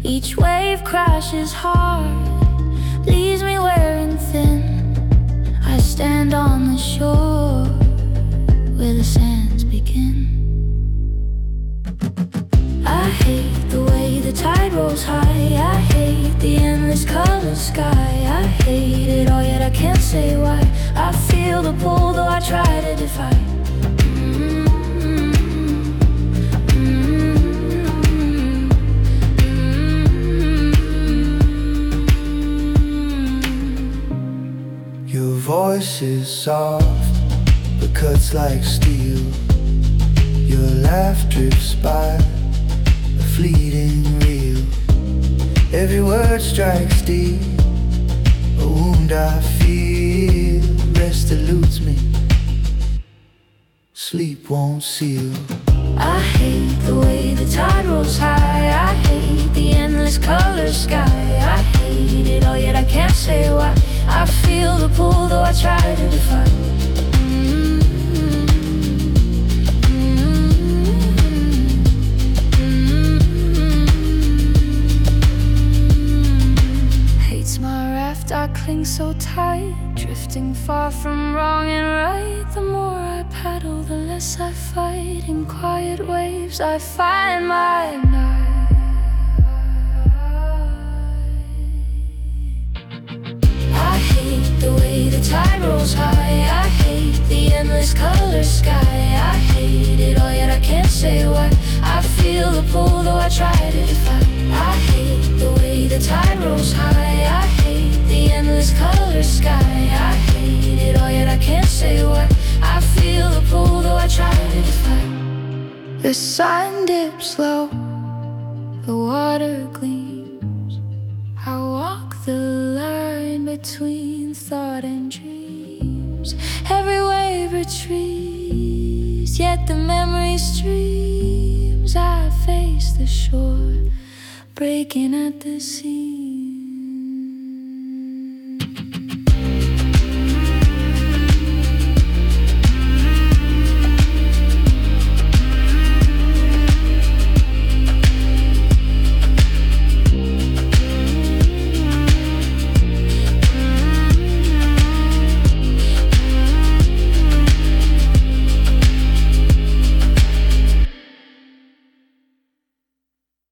Each wave crashes hard, leaves me wearing thin. I stand on the shore where the sands begin. I hate the way the tide rolls high. I hate the endless color sky. I hate it all, yet I can't say why. I feel the pull, though I try to defy. Your voice is soft, but cuts like steel. Your laugh drifts by, a fleeting reel. Every word strikes deep, a wound I feel. Rest eludes me, sleep won't seal. I hate the way the tide rolls high. I hate the endless color sky. I hate it all, yet I can't say why. I feel the pull, though I try to defy. Hates my raft, I cling so tight, drifting far from wrong and right. The more I paddle, the less I fight. In quiet waves, I find my night. I hate the way the tide rolls high. I hate the endless color sky. I hate it all, yet I can't say why. I feel the pull, though I try to defy. I hate the way the tide rolls high. I hate the endless color sky. I hate it all, yet I can't say why. I feel the pull, though I try to defy. The sun dips low, the water gleams. I walk the line between thought and dreams. Every wave retreats, yet the memory streams. I face the shore, breaking at the seams.